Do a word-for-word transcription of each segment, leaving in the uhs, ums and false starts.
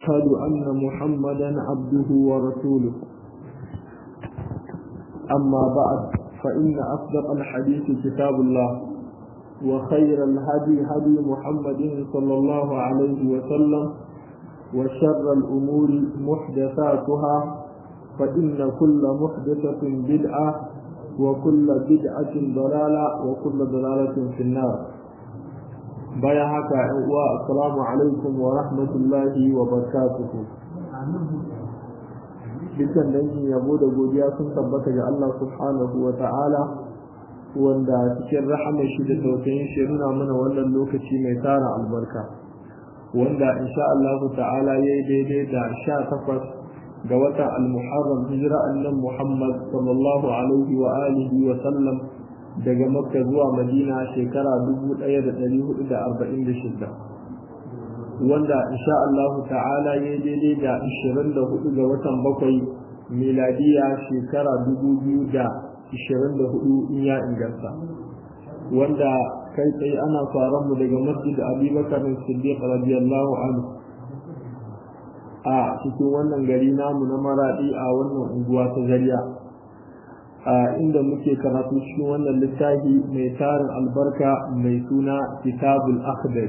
وأشهد أن محمدا عبده ورسوله. أما بعد، فإن أصدق الحديث كتاب الله، وخير الهدي هدي محمد صلى الله عليه وسلم، وشر الأمور محدثاتها، فإن كل محدثة بدعة، وكل بدعة ضلالة، وكل ضلالة في النار. baya haka ‘yan uwa, assalamu alaikum wa rahmatullahi wa barakatuhu. Dukkan dangin yabo da godiya sun tabbata ga Allah subhanahu wa ta'ala, wanda cikin rahamar shi da tausayin shi nuna mana wannan lokaci mai tara albarka, wanda insha Allah ta'ala ya yi daidai da sha takwas ga watan al-Muharram, hijira annan Muhammad sallallahu alaihi wa alihi wa sallam daga Makka zuwa Madina shekara dubu ɗaya da ɗari hudu da arba'in da shida, wanda insha Allah ta'ala ya daidai da ishirin da hudu ga watan bakwai miladiya shekara dubu biyu da ishirin da hudu in ya inganta, wanda kai tsaye ana faran mu daga Masjid Abi Bakar Siddiq radiyallahu anhu a cikin wannan gari namu na Maradi a wannan unguwa ta Zaria, a inda muke karatu cikin wannan littafi mai tarin albarka mai suna Kitabul Akhdari.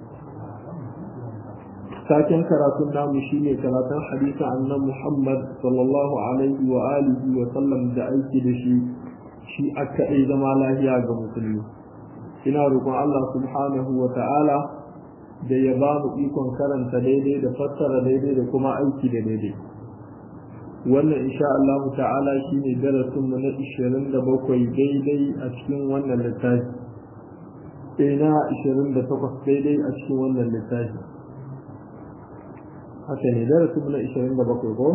Saken karatun namu shine karatun hadisin annabi Muhammad sallallahu alaihi wa alihi wa sallam da aiki da shi shi aka yi zama lafiya ga musulmi. Ina roƙon Allah subhanahu wa ta'ala da ya ba mu ikon karanta daidai da fassara daidai da kuma aiki da daidai. Wannan insha Allah ta'ala shine darasin mu na ishirin da bakwai daidai a cikin wannan littafi, ina ishirin da takwas daidai a cikin wannan littafi. Haka ne, darasin mu na ishirin da bakwai ko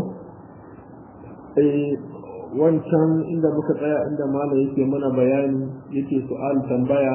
eh wancan inda muka tsaya inda malam yake mana bayani, yake su'al tambaya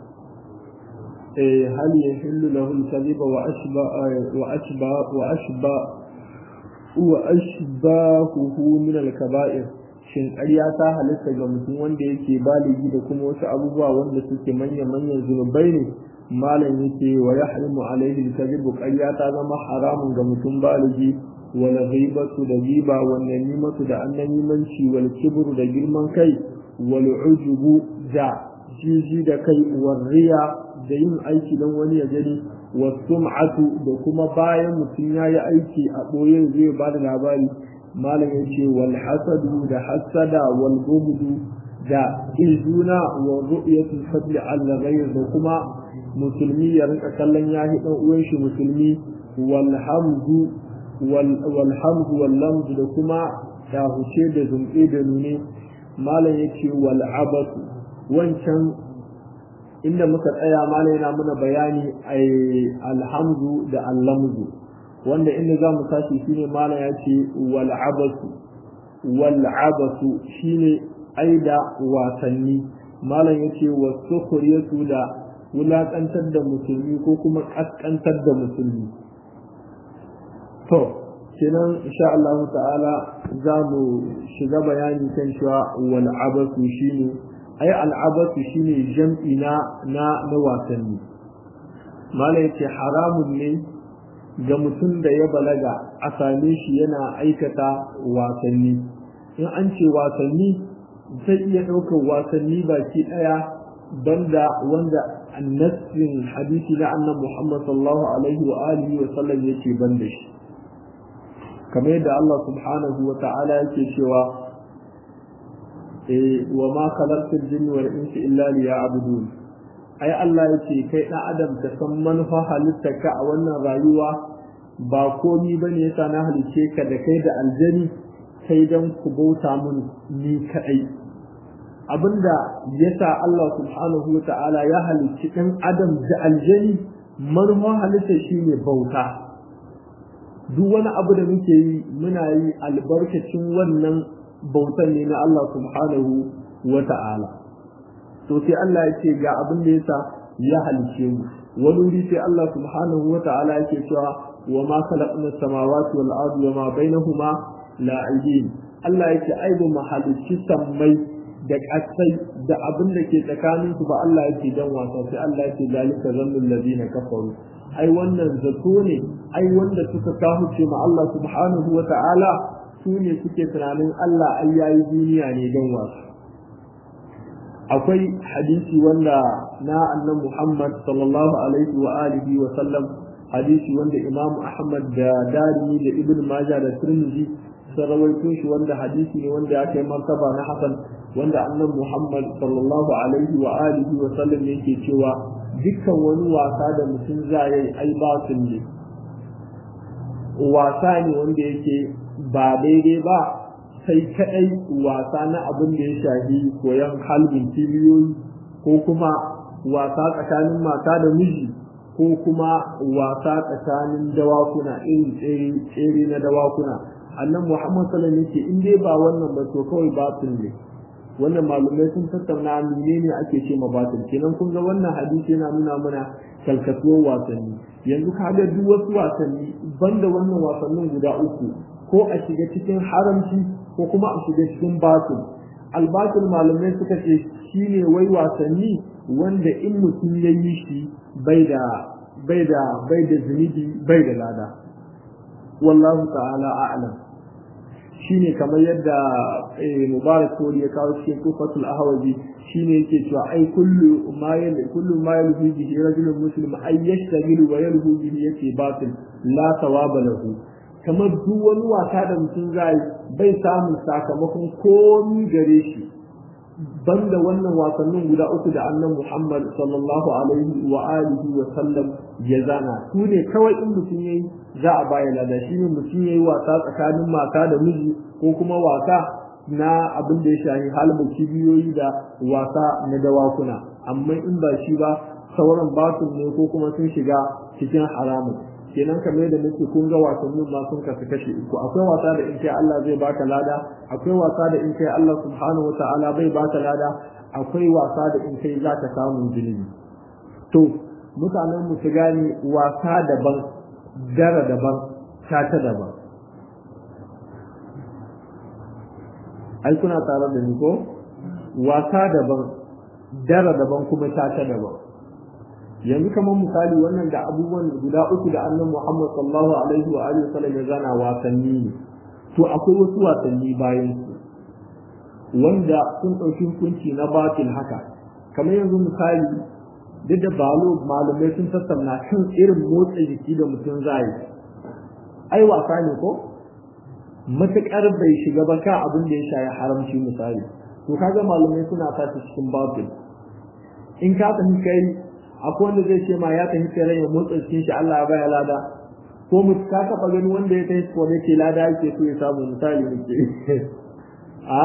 eh hal yahillu lahu al-kadhiba wa ashba wa ashba wa ashba wa ashbahuhu min al-kaba'ir, shin ƙarya ta halitta ga mutum wanda yake baligi da kuma wasu abubuwa wanda suke manyan manyan zunubai ne? Malam yake wa yahrimu alaihi al-kadhibu, ƙarya ta zama haramun ga mutum baligi, wal ghibatu da ghiba, wal namimatu da annamimanci, wal kibru da girman kai, wal ujubu da jiji da kai, wal riya da yin aiki don wani ya gani, wasum'atu da kuma bayan mutum ya yi aiki a ɓoye zai ba da labari. Malam ya ce wal hasadu da hasada, wal bughdu da izuna, wa ru'yatul fadli ala ghayr da kuma musulmi ya rinka kallon ya hi dan uwan shi musulmi, wal hamdu wal hamdu wal lamdu da kuma da huce da zumbe da nune. Malam ya ce wal abatu, wancan inda muka tsaya malam yana muna bayani ai alhamdu da allamdu, wanda inda za mu tashi shine malam ya ce wal abasu wal abasu shine aida wasanni. Malam ya ce wasukhriyatu da wulakantar da musulmi ko kuma kaskantar da musulmi. To kenan insha Allah ta'ala za mu shiga bayani kan cewa wal abasu shine ai al'abatu shine jam'i na na na wasanni. Mala yace haramun ne ga mutum da ya balaga a same shi yana aikata wasanni. In an ce wasanni zai iya ɗaukar wasanni baki ɗaya, banda wanda annasin hadisi na annabi Muhammad sallallahu alaihi wa alihi wa sallam yake banda shi, kamar yadda Allah subhanahu wa ta'ala yake cewa wa ma khalaqtul jinni wal insi illa liya'budun. Ai Allah yace kai dan adam ka san manufa halittarka a wannan rayuwa ba komi bane yasa na halice ka da kai da aljani sai dan ku bauta mun ni kadai. Abinda yasa Allah subhanahu wa ta'ala ya halicci dan adam da aljani, manufa halittar shine bauta. Duk wani abu da muke yi muna yi albarkacin wannan bautan ne na Allah subhanahu wa ta'ala. To sai Allah ya ce ga abin da yasa ya halice mu. Wani wuri sai Allah subhanahu wa ta'ala yake cewa wa ma khalaqna as-samawati wal ardi wa ma bainahuma la'ibin. Allah yake ai ba mu halicci sammai da ƙasai da abin da ke tsakanin su ba, Allah yake dan wasa. Sai Allah yake zalika zannul ladina kafaru, ai wannan zato ne, ai wanda suka kafuce ma Allah subhanahu wa ta'ala su ne suke tunanin Allah ai yayi duniya ne don wasu. Akwai hadisi wanda na annabi Muhammad sallallahu alaihi wa alihi wa sallam, hadisi wanda Imam Ahmad da Darimi da Ibn Majah da Tirmidhi sun rawaito shi, wanda hadisi ne wanda ya kai martaba na hasan, wanda annabi Muhammad sallallahu alaihi wa alihi wa sallam yake cewa dukkan wani wasa da mutum zai yi ai batil ne, wasa ne wanda yake ba daidai ba, sai kadai wasa na abin da ya shafi koyon halbin kibiyoyi ko kuma wasa tsakanin mata da miji ko kuma wasa tsakanin dawakuna, irin tsere na dawakuna. annan Muhammad sallallahu alaihi wasallam in dai ba wannan ba to kawai batil ne. Wannan malumai sun tattauna menene ake ce ma batil. Kenan kun ga wannan hadisi yana nuna mana kalkatuwar wasanni. Yanzu ka ga duk wasu wasanni banda wannan wasannin guda uku, ko a shiga cikin haramci ko kuma a shiga cikin batil. Albatil malumai suka ce shine wai wasanni wanda in mutum ya yi shi bai da bai da bai da zunubi bai da lada. Wallahu ta'ala a'lam. Shine kamar yadda Mubarak Kori ya kawo cikin Tufatul Ahwazi, shine yake cewa ai kullu ma yal kullu ma yalhu bihi rajulun muslim ay yashtaghilu wa yalhu bihi yake batil la thawaba lahu. Kamar duk wani wasa da mutum zai bai samu sakamakon komi gare shi banda wannan wasannin guda uku da annabi Muhammad sallallahu alaihi wa alihi wa sallam ya zana, su ne kawai in mutum yayi za a baya lada. Shi ne mutum yayi wasa tsakanin mata da miji ko kuma wasa na abin da ya shafi halin kibiyoyi da wasa na dawakuna, amma in ba shi ba sauran basu ne ko kuma sun shiga cikin haramun. Kenan kamar yadda nake kun ga wasannin ma sun kasu kashe uku. Akwai wasa da in kai Allah zai baka lada, akwai wasa da in kai Allah subhanahu wataala bai baka lada, akwai wasa da in kai zaka samu zunubi. To mutanen mu su gane wasa daban, dara daban, tata daban. Ai kuna tare da ni ko? Wasa daban, dara daban kuma tata daban. Yanzu kamar misali wannan da abubuwan guda uku da annabi Muhammad sallallahu alaihi wa alihi wasallam ya zana wasanni ne. To akwai wasu wasanni bayan su wanda sun ɗauki hukunci na batil haka. Kamar yanzu misali duk da balo malamai sun tattauna kan irin motsa jiki da mutum zai. Ai wasa ne ko? Matuƙar bai shiga ba ka abin da ya shayi haramci misali. To kaga malamai suna tashi cikin batil. In ka tafi kai akwai wanda zai ce ma ya tafi tsere ya motsa cikin shi Allah ya baya lada, ko mu ka taba gani wanda ya tafi ko ne ke lada yake so ya samu misali ne a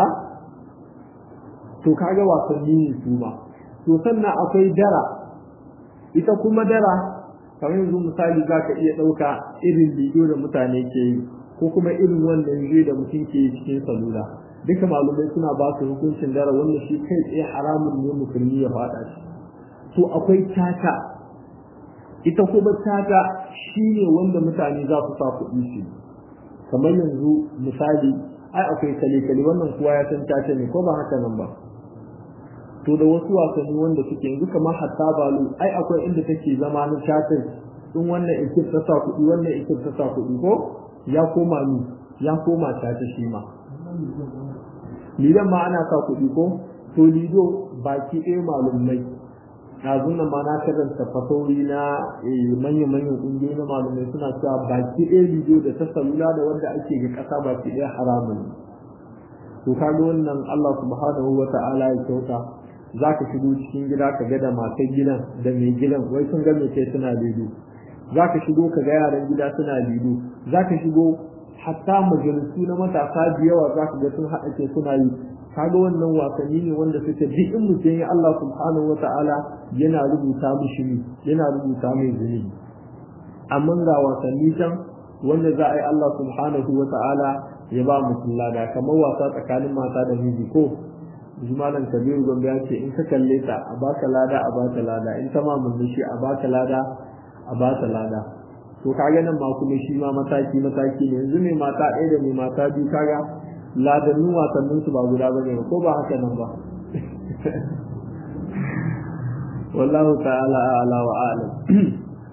to kaga wasanni ne su ma. To sannan akwai dara, ita kuma dara kamar yanzu misali zaka iya dauka irin bidiyo da mutane ke yi ko kuma irin wannan bidiyo da mutum ke yi cikin salula. Duka malumai suna ba su hukuncin dara wanda shi kai tsaye haramun ne musulmi ya fada shi. To akwai tata, ita kuma tata shine wanda mutane za su sa kuɗi su, kamar yanzu misali ai akwai kale-kale wannan kuwa ya san tata ne ko ba haka nan ba. To da wasu wasanni wanda suke yanzu kamar hatta balu ai akwai inda take zama na tata, in wannan ikir ta sa kuɗi wannan ikir ta sa kuɗi ko ya koma ni ya koma tata shi ma. Lidan ma ana sa kuɗi ko, to lido baki ɗaya malumai yanzu nan ma na karanta fasauri na manya-manyan ƙungiyoyi na malamai suna cewa baki ɗaya bidiyo da ta salula da wanda ake ga ƙasa baki ɗaya haramun. To kaga wannan Allah subhanahu wa ta'ala ya kyauta, za ka shigo cikin gida ka ga da matan gidan da mai gidan wai sun ga mai kai suna lido, za ka shigo ka ga yaran gida suna lido, za ka shigo hatta majalisu na matasa da yawa za ka ga sun haɗa ke suna yi. Kaga wannan wasanni ne wanda suke duk in mutum ya Allah subhanahu wata'ala yana rubuta mishi ne, yana rubuta mai zunubi. Amma ga wasanni can wanda za a yi Allah subhanahu wata'ala ya ba mutum lada, kamar wasa tsakanin mata da miji ko Jumalan Kabiru Gombe ya ce in ka kalle ta a baka lada a baka lada, in ta ma murmushi a baka lada a baka lada. To kaga nan ma kuma shi ma mataki mataki ne. Yanzu mai mata ɗaya da mai mata biyu kaga ladannin wasannin su ba guda bane ko ba haka nan ba. Wallahu ta'ala a'la wa a'lam.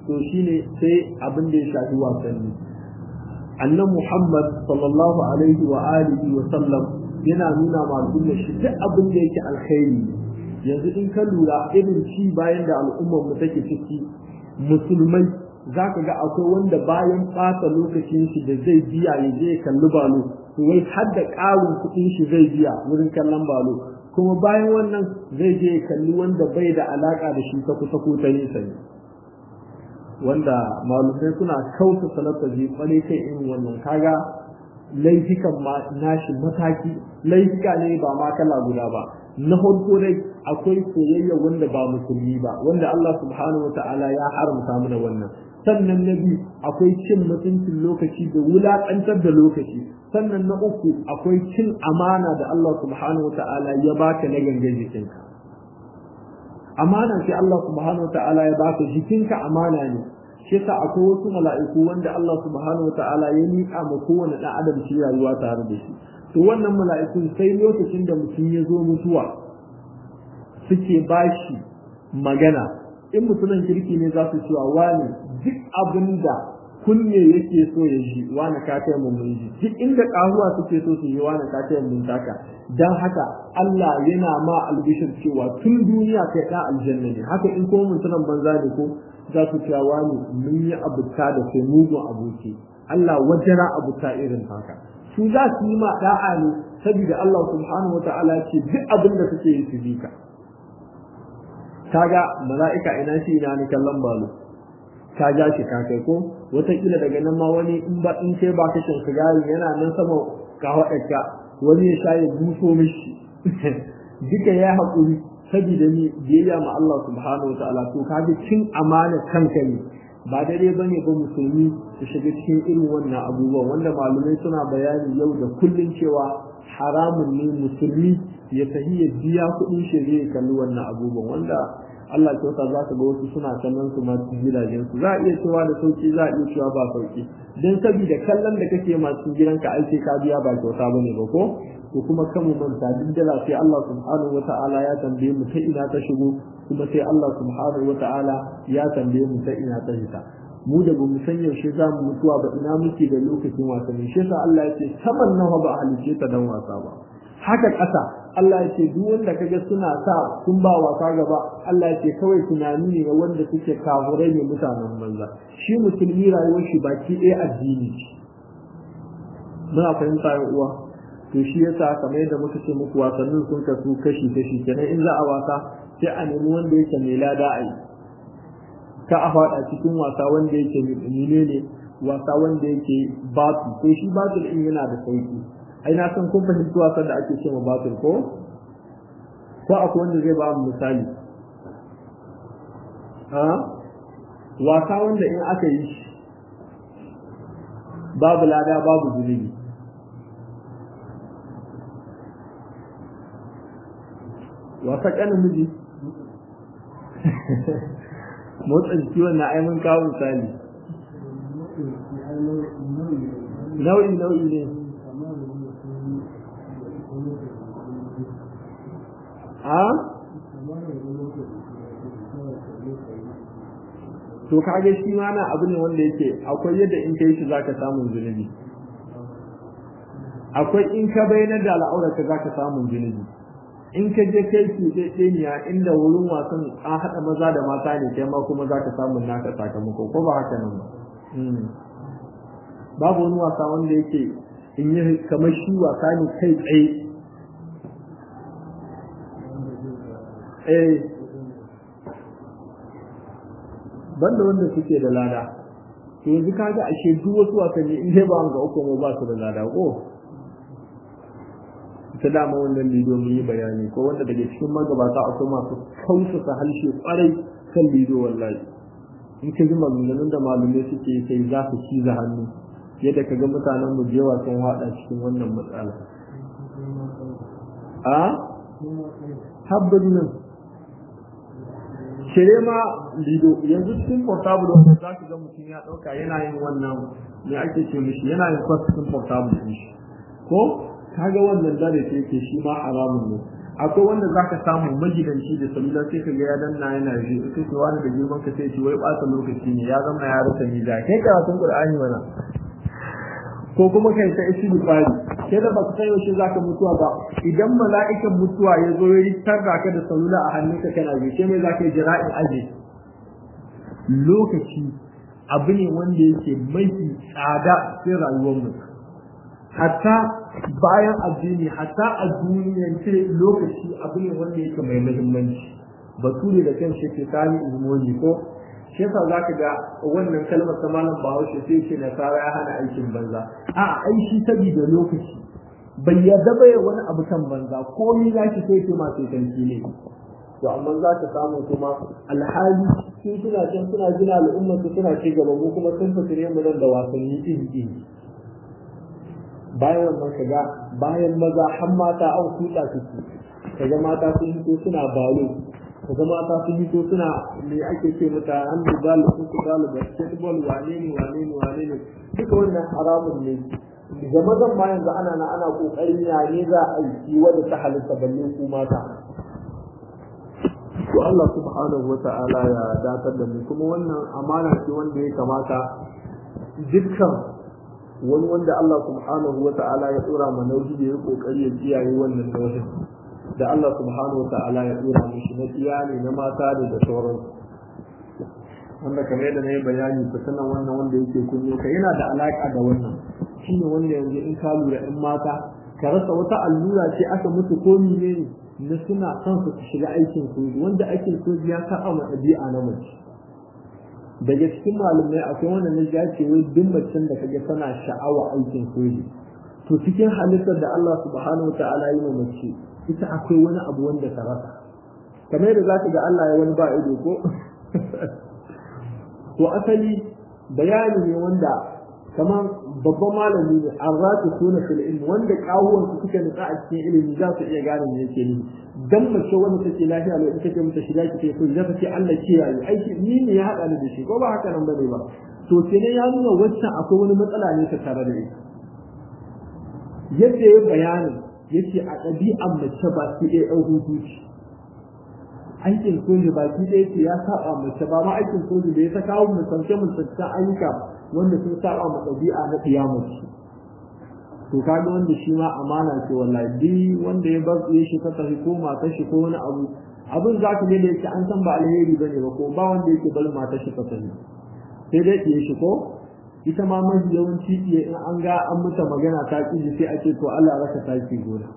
to shine sai abin da ya shafi wasanni annabi Muhammad sallallahu alaihi wa alihi wa sallam yana nuna ma al'umma shi duk abin da yake alkhairi yanzu in ka lura irin ci bayan da al'ummar mu take ciki musulmai zaka ga akwai wanda bayan ɓata lokacin shi da zai biya ya je kalli balo to wai har da ƙarin kuɗin shi zai biya wurin kallon balo kuma bayan wannan zai je kalli wanda bai da alaka da shi ta kusa ko ta nesa ne wanda malumai suna kauta salafazi kwarai kai irin wannan kaga laifikan ma nashi mataki laifika ne ba ma kala guda ba na farko dai akwai soyayya wanda ba musulmi ba wanda Allah subhanahu wataala ya haramta mana wannan sannan na biyu akwai cin mutuncin lokaci da wulaƙantar da lokaci sannan na uku akwai cin amana da Allah subhanahu wataala ya baka na gangan jikinka amana sai Allah subhanahu wataala ya baka jikinka amana ne shi yasa akwai wasu mala'iku wanda Allah subhanahu wataala ya miƙa ma kowane ɗan adam shi rayuwa tare da shi to wannan mala'ikun sai lokacin da mutum ya zo mutuwa suke bashi magana in mutumin kirki ne za su cewa wani duk abin da kunne yake so ya ji wani ka kai mu mun ji duk inda karuwa suke so su yi wani ka kai mun taka dan haka Allah yana ma albishir cewa tun duniya kai da aljanna ne haka in ko mutumin banza ne ko za su cewa wani mun yi abuta da sai mugun aboki Allah wajara abuta irin haka su za su yi ma da'a ne saboda Allah subhanahu wataala ya ce duk abin da suke yi su bi ka kaga mala'ika ina shi ina ni kallon balo ka ja shi ka kai ko wataƙila daga nan ma wani in ba in kai ba ka shan sigari yana nan sama ka haɗaka wani ya sha ya buso mishi duka ya haƙuri saboda ni biyayya ma Allah subhanahu wataala to kaga cin amana kanka ne ba daidai bane ba musulmi su shiga cikin irin wannan abubuwan wanda malumai suna bayani yau da kullun cewa haramun ne musulmi ya tahi ya biya kuɗin shi zai kalli wannan abubuwan wanda Allah kyauta za ka ga wasu suna kallon su masu gidajen su za a iya cewa da sauki za a iya cewa ba sauki don saboda kallon da kake masu gidanka ai sai ka biya ba kyauta bane ba ko to kuma kan mu manta duk da sai Allah subhanahu wataala ya tambaye mu ta ina ta shigo kuma sai Allah subhanahu wataala ya tambaye mu ta ina ta fita mu da bamu san yaushe za mu mutuwa ba ina muke da lokacin wasanni shi yasa Allah ya ce saman nawa ba halice ta dan wasa ba haka ƙasa Allah ya ce duk wanda kaga suna sa sun ba wasa gaba Allah ya ce kawai tunani ne wanda suke kafurai ne mutanen banza shi musulmi rayuwar shi baki ɗaya addini muna fahimta ya uwa to shi yasa kamar yadda muka ce muku wasannin sun kasu kashi kashi kenan in za a wasa sai a nemi wanda yake mai lada a yi ka a faɗa cikin wasa wanda yake ne ne wasa wanda yake batu ko shi batul in yana da sauki ai na san kun fahimci wasan da ake cewa batul ko ko akwai wanda zai ba mu misali a wasa wanda in aka yi shi babu lada babu zunubi wasa kanin miji motsa jiki wannan ai mun kawo misali nau'i nau'i ne a to kage shi ma na abu ne wanda yake akwai yadda in kai shi zaka samu zunubi akwai in ka bayyana da al'aura ka zaka samu zunubi in ka je kai ki sai tseniya inda wurin wasan an hada maza da mata ne kai ma kuma zaka samu naka sakamako ko ba haka nan ba babu wani wasa wanda yake in yi kamar shi wasa ne kai tsaye eh banda wanda suke da lada to yanzu kaga ashe duk wasu wasanni in dai ba an ga uku ba su da lada ko ta dama wannan lido mun yi bayani ko wanda daga cikin magabata akwai masu kausa halshe kwarai kan lido wallahi in ka ji maganganun da malumai suke sai za su ciza hannu yadda ka ga mutanen mu jewa sun hada cikin wannan matsala a habbin nan shirye ma lido yanzu cikin portable wanda za ka ga mutum ya dauka yana yin wannan me ake ce mishi yana yin kwas cikin portable din shi ko kaga wannan dare ce yake shi ma haramun ne akwai wanda zaka samu magidanci da salula sai ka ga ya danna yana ji sai ce wani da girman ka sai ce wai ɓata lokaci ne ya zama ya rasa ni da kai karatun Qur'ani mana ko kuma kai ta ishi bifari sai da baka san yaushe zaka mutuwa ba idan mala'ikan mutuwa ya zo ya ritar da ka da salula a hannunka kana ji sai mai zaka yi jira'in aje lokaci abu ne wanda yake mai tsada sai rayuwar mu hatta bayan addini hatta a duniyar ce lokaci abu ne wanda yake mai muhimmanci bature da kan shi ke sani ilmoji ko shi yasa zaka ga wannan kalmar ta malam Bahaushe sai ce na sara ya hana aikin banza a aishi saboda lokaci bai yarda bai wani abu kan banza komai zaki sai ce ma sai kanki ne to amma za ka samu kuma alhali sun suna can suna gina al'umma su suna ci gaba mu kuma sun fasire mu nan da wasanni iri iri bayan wannan kaga bayan maza har mata an kuta su kaga mata sun fito suna balo kaga mata sun fito suna me ake ce mata an bal su su bal basketball wane ne wane ne wane ne duka wannan haramun ne ga mazan ma yanzu ana na ana kokarin ya ne za a yi wanda ta halitta balle ku mata to Allah subhanahu wata'ala ya datar da mu kuma wannan amana ce wanda ya kamata dukkan wani wanda Allah subhanahu wata'ala ya tsora ma nauyi da ya kokari ya kiyaye wannan nauyin da Allah subhanahu wata'ala ya tsora mishi na iyali na mata da da sauran wanda kamar yadda na yi bayani fitanan wannan wanda yake kunye ka yana da alaka da wannan shine wanda yanzu in ka lura in mata ka rasa wata allura ce aka mutu ko ne na suna son su shiga aikin soji wanda aikin soji ya saba ma ɗabi'a na mace daga cikin malamai akwai wanda na ja ce wai duk macen da kage tana sha'awa aikin soji to cikin halittar da Allah subhanahu wataala yi wa mace ita akwai wani abu wanda ta rasa kamar da zaka ga Allah ya wani ba ido ko to asali bayani ne wanda kamar babban malami ne arratu suna fil ilmi wanda kawuwan su suka nutsa a cikin ilimi za su iya gane me yake ni dan mace wanda take lafiya ne ita take mata shiga kike so za ta ce Allah kiyaye aiki ni ne ya hada ni da shi ko ba haka nan bane ba to kenan ya nuna wancan akwai wani matsala ne ta tare da ita yadda ya bayani yace a ɗabi'an mace ba su ɗaya ɗan hutu ce aikin soja ba ki ɗaya ce ya saba mace ba ma aikin soja da ya ta kawo musance musance ayyuka wanda sun saba ma ɗabi'a na kiyamaci to kaga wanda shi ma amana ce wallahi duk wanda ya bar ya shi ta tafi ko matar shi ko wani abu abin za ka ga da yake an san ba alheri bane ba ko ba wanda yake bar matar shi ta tafi sai dai ya shi ko ita ma mafi yawanci in an ga an muta magana ta kiji sai ake to Allah raka taki gona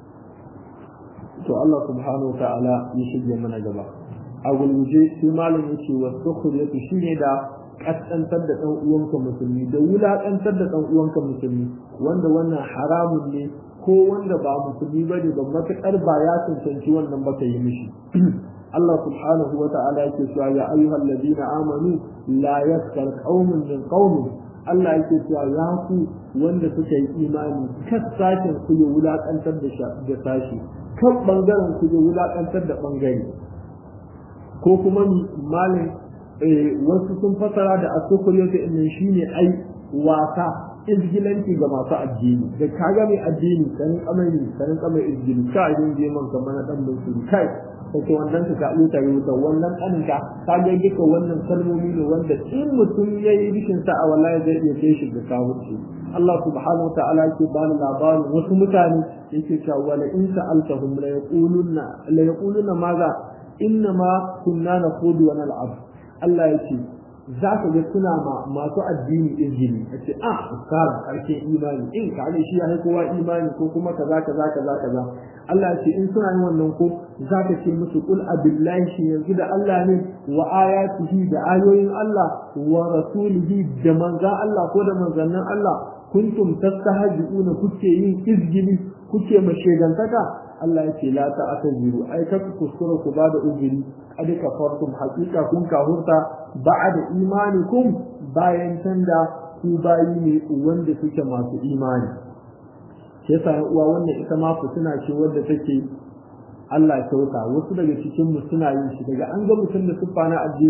to Allah subhanahu wa ta'ala ya shige mana gaba a gulguje sai malam yace wa sukhriyatu shine da kaskantar da dan uwanka musulmi da wulakantar da dan uwanka musulmi wanda wannan haramun ne ko wanda ba musulmi bane ba matakar ba ya tantance wannan baka yi mishi Allah subhanahu wa ta'ala yake cewa ya ayyuhal ladina amanu la yaskar qaumun min qaumin Allah yake cewa ya ku wanda suka yi imani kas sashin ku ya wulakantar da sashi kan bangaren ku ya wulakantar da bangare ko kuma malin wasu sun fasara da asukuriyar innan shine ai wasa izgilanci ga masu addini da kaga mai addini kan kamari kan kamar izgili ka idan je man kamar na dan musulmi kai kace wannan ka kalu ta rubuta wannan kanin ka kaga duka wannan kalmomi ne wanda in mutum yayi rishin sa a wallahi zai iya kai shi ga kawuci Allah subhanahu wa ta'ala yake bani labarin wasu mutane yake cewa wala in sa'altahum la yaquluna la yaquluna maza inna ma kunna naqudu wa nal'ab Allah yake za ka ga suna ma masu addini izini a ce ah ustaz karshen imani in ka ne shi ya kowa imani ko kuma kaza kaza kaza kaza Allah ce in suna yin wannan ko za ka ce musu kul abillahi shi yanzu da Allah ne wa ayatihi da ayoyin Allah wa rasulihi da manzan Allah ko da manzannin Allah kuntum tastahji'una kuke yin izgili kuke mashegantaka Allah ya ce la ta'taziru ai ka kuskura ku ba da uzuri kad kafartum haqiqa kun kahurta ba'da imanikum bayan tanda ku bayi ne wanda suke masu imani sai yasa uwa wannan ita ma fitina ce wanda take Allah ya kauta wasu daga cikin mu suna yin shi daga an ga mutum da siffa na addini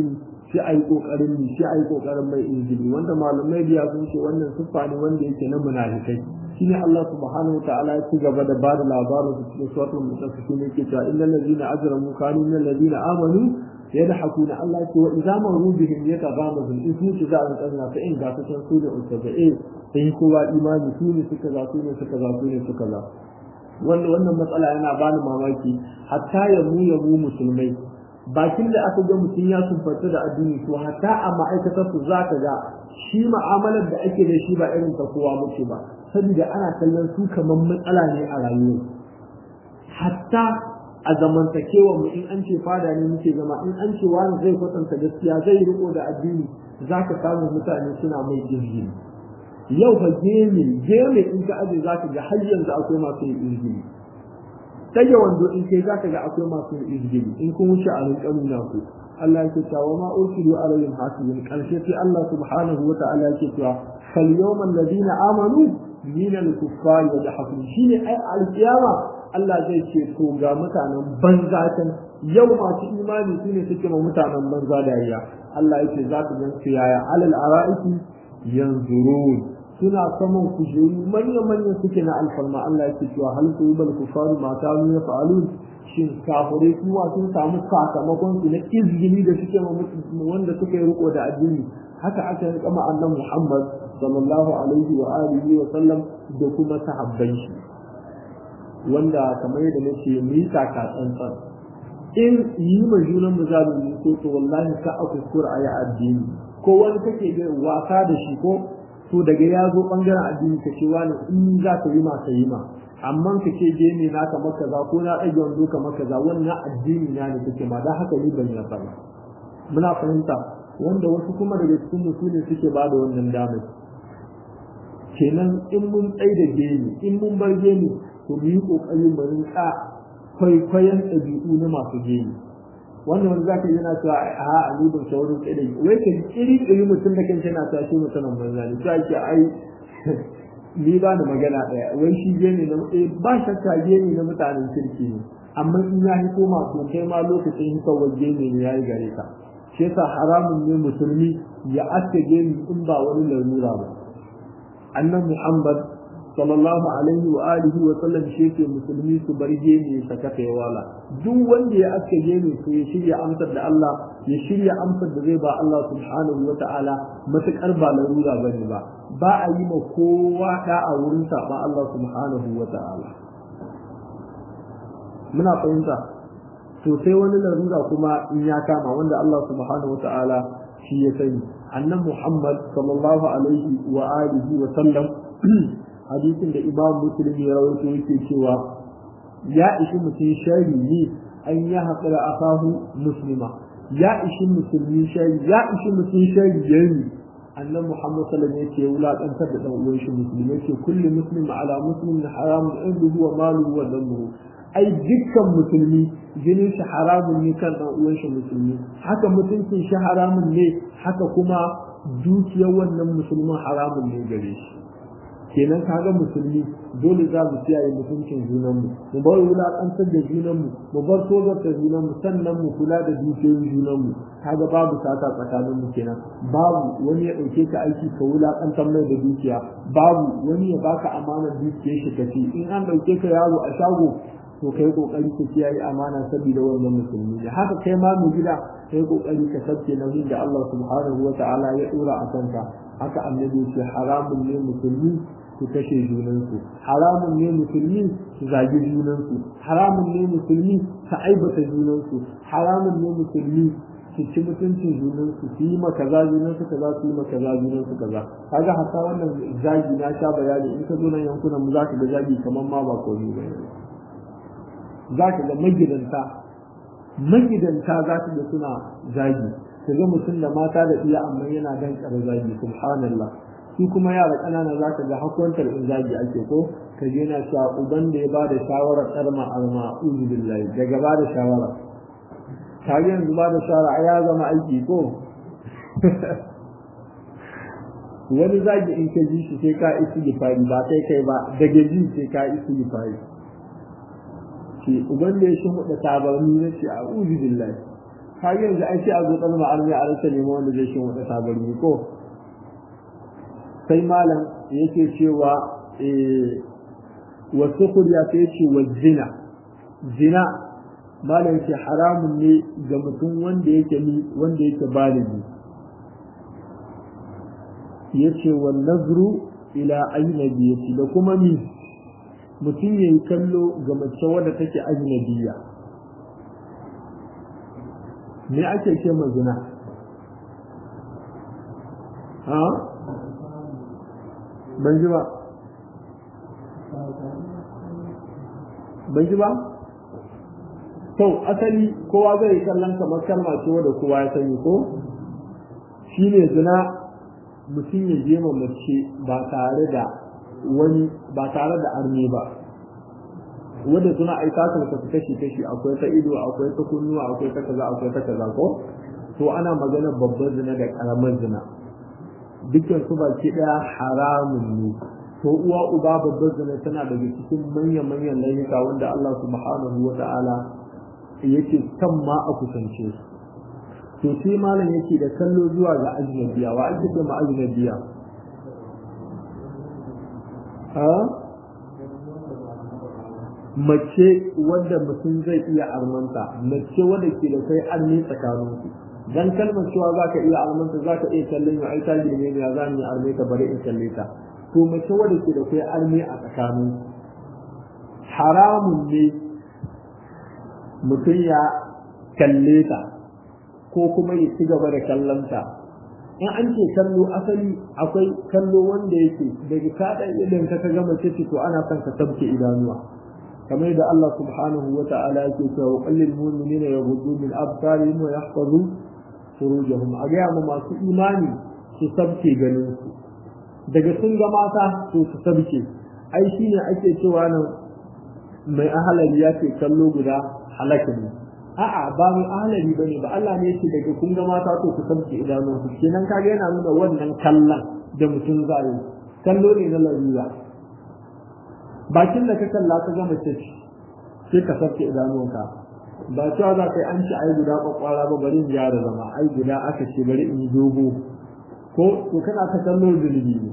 sai a yi ƙoƙarin ni sai a yi ƙoƙarin mai injili wanda malamai biya sun ce wannan siffa ne wanda yake na munafikai shine Allah subhanahu wa ta'ala ya ci gaba da bada labarin su cikin suratul mutaffifin yake cewa innal ladina ajramu kanu minal ladina amanu yadhakuna Allah ce wa idza maru bihim yataghamazun in sun ci za a tsana ta in ga ta san su da ustabae sai kowa imani su ne suka za su ne suka za su ne suka za wannan wannan matsala yana bani mamaki hatta ya mu ya mu musulmai bakin da aka ga mutum ya sunfanta da addini to hatta a ma'aikatar su za ka ga shi ma'amalar da ake da shi ba irin ta kowa muke ba saboda ana kallon su kamar matsala ne a rayuwa hatta a zamantakewa mu in an ce fada ne muke zama in an ce wani zai kwatanta gaskiya zai riko da addini za ka samu mutane suna mai izini yau fa gemi gemi in ka aje za ka ga har yanzu akwai masu yin izini tage wando in kai za ka ga akwai masu yin izini in kun wuce a rinƙa nuna ku Allah yake cewa ma ursilu alayhim hasibin karshe sai Allah subhanahu wa ta'ala yake cewa fal yawmal ladina amanu min al-kuffari yadhakun shine ai al-qiyama Allah zai ce to ga mutanen banza kan yau masu imani sune suke ma mutanen banza dariya Allah yake za ku gan su yaya alal ara'iki yanzurun suna saman kujeru manyan manyan suke na alfarma Allah yake cewa hal tu'bal kufaru ma kanu yaf'alun shin kafirai kuma sun samu sakamakon su na izgini da suke wanda suka yi riko da addini haka aka yi kama annabi Muhammad sallallahu alaihi wa alihi wa sallam da kuma sahabban shi wanda kamar yadda nace mu yi taka tsantsan in yi ma junan mu zalimi ko to wallahi ka a kuskura ayi addini ko wani kake ga wasa da shi ko to daga ya zo bangaren addini ka ce wani in za ka yi ma ka yi ma amma ka ce je ne naka maka za ko na ɗage wando ka maka za wannan addini na ne kake ma da haka ni ban yarda ba muna fahimta wanda wasu kuma daga cikin mu ne suke ba da wannan damar kenan in mun tsaye da geni in mun bar geni to mu yi kokari mu rinka kwaikwayon ɗabi'u na masu geni wannan wani zaka yana cewa a a ni ban saurin tsaye da wai ka iri iri mutum da kanka yana cewa shi mutumin banza ne sai ake ai ni ba da magana ɗaya wai shi gene na eh ba shakka gene na mutanen kirki ne amma in ya hito ma to kai ma lokacin hitowar gene ne yayi gare ka shi yasa haramun ne musulmi ya aske gene in ba wani larura ba annabi Muhammad sallallahu alaihi wa alihi wa sallam shi ke musulmi su bar gene ya saka kai wala duk wanda ya aske gene to ya shirya amsar da Allah ya shirya amsar da zai ba Allah subhanahu wa ta'ala matakar ba larura bane ba ba a yi ma kowa da a wurin saba Allah subhanahu wa ta'ala muna fahimta to sai wani larura kuma in ya kama wanda Allah subhanahu wa ta'ala shi ya sani annabi Muhammad sallallahu alaihi wa alihi wa sallam hadisin da Imam Muslim ya rawaito yake cewa ya ishi mutum shari ne an ya haƙura akahu muslima ya ishi musulmi shari ya ishi mutum shari yayi annabi Muhammad sallallahu alaihi wasallam yake wulakantar da dan uwan shi musulmi yake kullu muslim ala muslim haramun indahu wa maluhu wa damuhu ai dukkan musulmi jinin shi haramun ne kan dan uwan shi musulmi haka mutuncin shi haramun ne haka kuma dukiyar wannan musulmin haramun ne gare shi kenan kaga musulmi dole za mu kiyaye mutuncin junanmu mu bar wulakantar da junanmu mu bar tozarta junanmu sannan mu kula da dukiyoyin junanmu kaga babu sata tsakanin mu kenan babu wani ya dauke ka aiki ka wulakantar mai da dukiya babu wani ya baka amanar dukiyar shi kace in an dauke ka yaro a shago to kai kokari ka kiyaye amana saboda wannan musulmi da haka kai ma mu gida kai kokari ka sabke nauyin da Allah subhanahu wa ta'ala ya dora a kanka haka annabi ce haramun ne musulmi su kashe junansu haramun ne musulmi su zagi junansu haramun ne musulmi su aibata junansu haramun ne musulmi su ci mutuncin junansu su yi maka za junansu kaza su yi maka za junansu kaza kaga hasa wannan zagi na sha bayani in ka zo nan yankunan mu za ka ga zagi kamar ma ba komai ba za ka ga magidanta magidanta za ka ga suna zagi ka ga mutum da mata da iya amma yana dan kare zagi subhanallah su kuma yara ƙanana za ka ga hakwantar in zagi ake ko ka je na sha uban da ya ba da shawarar tsarma alma uzu billahi daga ba da shawara ka ga yanzu ba da shawara ya zama aiki ko wani zagi in ka ji shi sai ka isi gifari ba sai kai ba daga ji sai ka isi gifari ce uban da ya shi hudu tabarni na ce a uzu billahi ka yanzu ai sai a zo ɗan ma'armi a rasa nemo wanda zai shin wata tabarmi ko sai malam yake cewa wasu kuriya sai ce wa zina zina malam ce haramun ne ga mutum wanda yake ni wanda yake baligi yace wa nazru ila ajnabiyati da kuma mi mutum yayi kallo ga mace wadda take ajnabiya me ake ce ma zina ha ban ji ba ban ji ba to asali kowa zai kallon kamar kalma ce wadda kowa ya sani ko shine zina mutum ya je ma mace ba tare da wani ba tare da arme ba wanda suna aika ta kashi kashi akwai ta ido akwai ta kunnuwa akwai ta kaza akwai ta kaza ko to ana magana babbar zina da karamar zina dukkan su baki daya haramun ne to uwa uba babbar zina tana daga cikin manyan manyan laifuka wanda Allah subhanahu wata'ala yake kan ma a kusance su to sai malam yake da kallo zuwa ga ajnabiya wa ake ce ma ajnabiya ha mace wanda mutum zai iya armanta mace wanda ke da kai armi tsakanin su dan kalmar cewa zaka iya armanta zaka iya kallon ya ai ta ne ya za ni arme ta bare in kalle ta to mace wanda ke da kai armi a tsakanin haramun ne mutum ya kalle ta ko kuma ya ci gaba da kallonta in an ce kallo asali akwai kallo wanda yake daga kada idan ka ga mace ce to ana son ka tabke idanuwa kamar da Allah subhanahu wa ta'ala yake cewa qallil mu'minina yaghuddu min absarihim wa yahfazu furujahum a ga mu masu imani su tabke ganin su daga sun ga mata to su tabke ai shine ake cewa nan mai ahalari ya ce kallo guda halaka ne a'a ba mu ahalari bane ba Allah ne yake daga kun ga mata to ku tabke idanun su kenan kaga yana nuna wannan kallon da mutum zai kallo ne na larura bakin da ka kalla ka ga mace sai ka tabke idanunka ba cewa za ka yi an ci ai guda kwakwara ba bari in gyara zama ai guda aka ce bari in dogo ko to kana ta kallo zulmi ne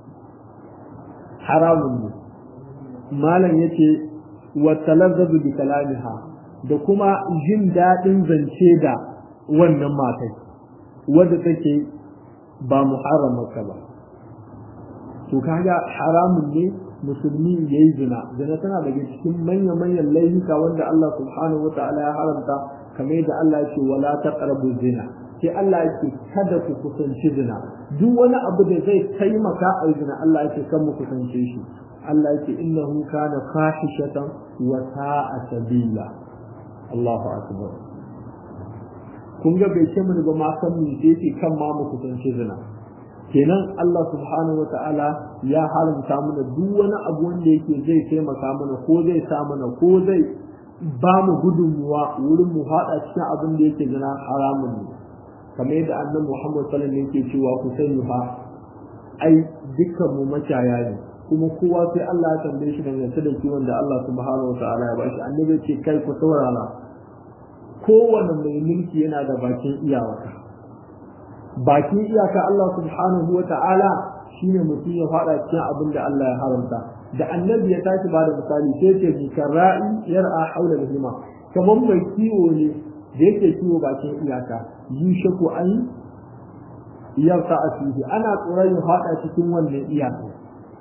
haramun ne malam yace wa talazzazu bi kalamiha da kuma jin dadin zance da wannan matai wadda take ba muharramaka ba to kaga haramun ne musulmi yayi zina zina tana daga cikin manyan manyan laifuka wanda Allah subhanahu wataala ya haramta kamar yadda Allah yake wala taqrabu zina sai Allah yake kada ku kusanci zina duk wani abu da zai taimaka a zina Allah yake kan mu kusance shi Allah yake innahu kana fahishatan wa sa'a sabila Allahu akbar kun ga bai ce mun ba ma san mu sai kan ma mu kusanci zina kenan Allah subhanahu wataala ya haramta mana duk wani abu wanda yake zai taimaka mana ko zai sa mana ko zai ba mu gudunmuwa wurin mu hada cikin abin da yake zina haramun ne kamar yadda annabi Muhammad sallallahu alaihi wasallam yake cewa ku sani fa ai dukkan mu macaya ne kuma kowa sai Allah ya tambaye shi dangane da kiwon da Allah subhanahu wataala ya bashi annabi ce kai ku saurara kowanne mai mulki yana da bakin iyaka bakin iyaka Allah subhanahu wataala shine mutum ya fada cikin abin da Allah ya haramta da annabi ya tashi ba da misali sai ce bi kara'i yar'a haula al-hima kaman mai kiwo ne da yake kiwo bakin iyaka yushaku an yarta asihi ana tsoron ya fada cikin wannan iyaka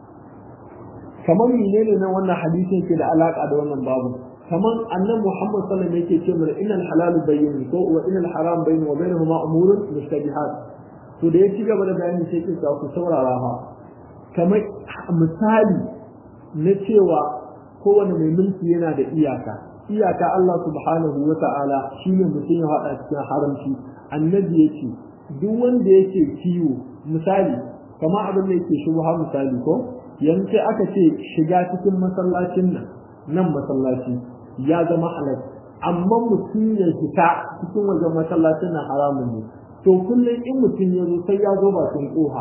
kamar menene nan wannan hadisin ke da alaka da wannan babu kamar annabi Muhammad sallallahu alaihi wasallam yake ce mana innal halal bayyin ko wa innal haram bayyin wa bainahuma umurun mushtabihat to da ya ci gaba da bayani sai ke ku saurara ha kamar misali na cewa kowane mai mulki yana da iyaka iyaka Allah subhanahu wata'ala shine mutum ya hada cikin haramci annabi yace duk wanda yake kiwo misali kamar abin da yake shubha misali ko yanzu aka ce shiga cikin masallacin nan nan masallaci ya zama halal amma mutum ya fita cikin wajen masallacin nan haramun ne to kullum in mutum ya zo sai ya zo bakin koha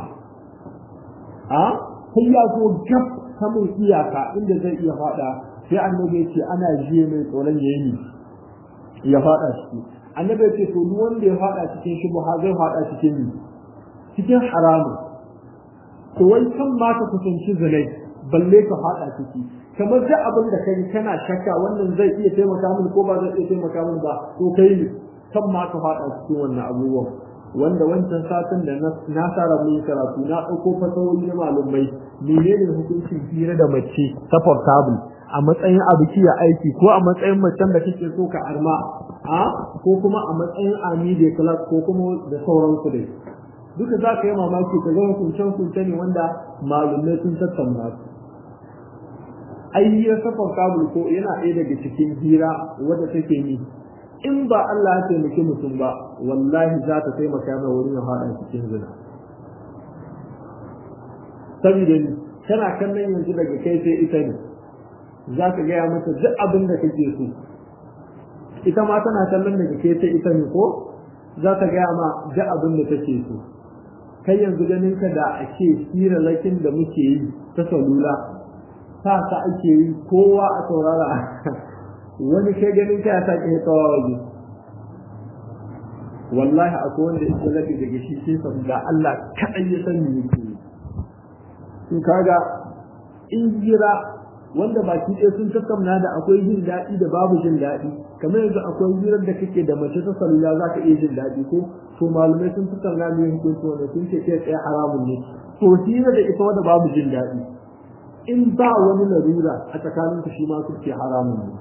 a sai ya zo gab saman iyaka inda zai iya fada sai annabi ce ana jiye mai tsoron yayi ya fada shi annabi ya ce to duk wanda ya fada cikin shubha zai fada cikin cikin haramun to wai kan ma ka kusanci zinai balle ka fada ciki kamar da abin da kai kana shakka wannan zai iya taimaka min ko ba zai iya taimaka min ba to kai ne kan ma ka fada cikin wannan abubuwan wanda wancan satin da na fara mun karatu na dauko fasahohi na malumai menene hukuncin hira da mace ta portable a matsayin abuki ya aiki ko a matsayin macen da kake so ka arma a ko kuma a matsayin amide class ko kuma da sauransu dai duka za ka yi mamaki ka ga hukuncin hukunce ne wanda malumai sun tattauna su ai hira ta portable ko yana ɗaya daga cikin hira wadda take ni in ba Allah ya taimaki mutum ba wallahi za ta taimaka mai wurin ya fada cikin zina saboda ni kana kallon yanzu daga kai sai ita ne za ka gaya mata duk abin da kake so ita ma tana kallon daga kai sai ita ne ko za ta gaya ma duk abin da take so kai yanzu ganin ka da ake hira lakin da muke yi ta salula sa ta ake yi kowa a saurara wani kai ganin ka ya sake hitawa waje wallahi akwai wanda ya lafi daga shi sai san da Allah kaɗai ya san me yake to kaga in jira wanda baki ɗaya sun tattauna da akwai jin daɗi da babu jin daɗi kamar yanzu akwai hirar da kake da mace ta salula za ka iya jin daɗi ko to malumai sun tattauna ne hukunci wanda sun ce kai tsaye haramun ne to hira da ita wanda babu jin daɗi in ba wani larura a tsakanin shi ma suke haramun ne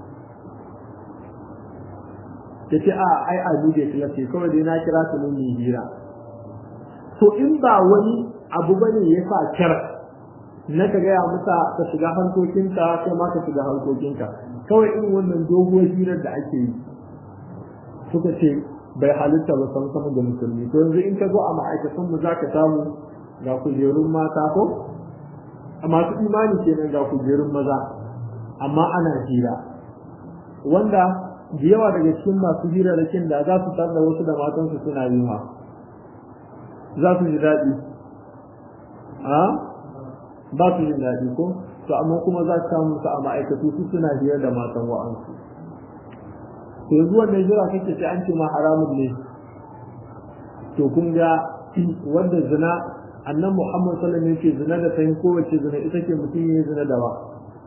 ta ce a ai abu da ya ce kawai dai na kira su mun yi hira to in ba wani abu bane ya sa kyar na ka gaya masa ka shiga harkokinka kai ma ka shiga harkokinka kawai irin wannan doguwar hirar da ake yi suka ce bai halitta ba san sama da musulmi to yanzu in ka zo a ma'aikatan mu zaka samu ga kujerun mata ko a masu imani kenan ga kujerun maza amma ana hira wanda da yawa daga cikin masu hirarrakin da za su tarda wasu da matansu suna yi ma za su ji daɗi a ba su jin daɗi ko to amma kuma za su samu su a ma'aikatu su suna hira da matan wa'ansu to yanzu wannan jira kake sai an ce ma haramun ne to kun ga wanda zina annan Muhammad sallallahu alaihi wasallam yake zina da tayin kowace zina ita ce mutum ya zina da ba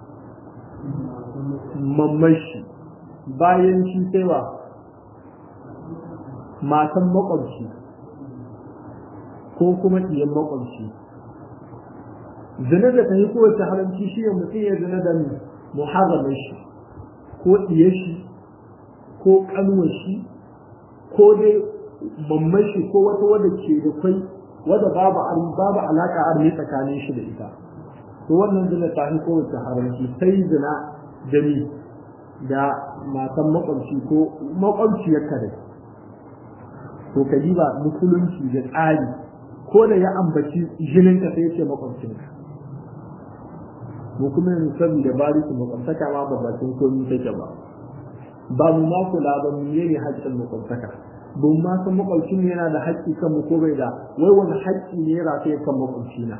mamashi bayan shi sai wa matan makwabci ko kuma ɗiyan makwabci zina da ta yi kowace haramci shi ne mutum ya zina da muharramin shi ko ɗiyar shi ko ƙanuwar shi ko dai mamman shi ko wata wadda ke da kwai wadda babu babu alaƙa armi tsakanin shi da ita to wannan zina ta yi kowace haramci sai zina da ni da matan makwabci ko makwabciyar kare to ka ba musulunci da tsari ko da ya ambaci jinin ka sai ya ce makwabcin ka mu kuma yanzu saboda bariki makwabtaka ma ba bakin komai take ba ba mu ma kula ba mu ne haƙƙin makwabtaka ba ma san makwabcin yana da haƙƙi kan mu ko bai da wai wani haƙƙi ne ya rataye kan makwabcina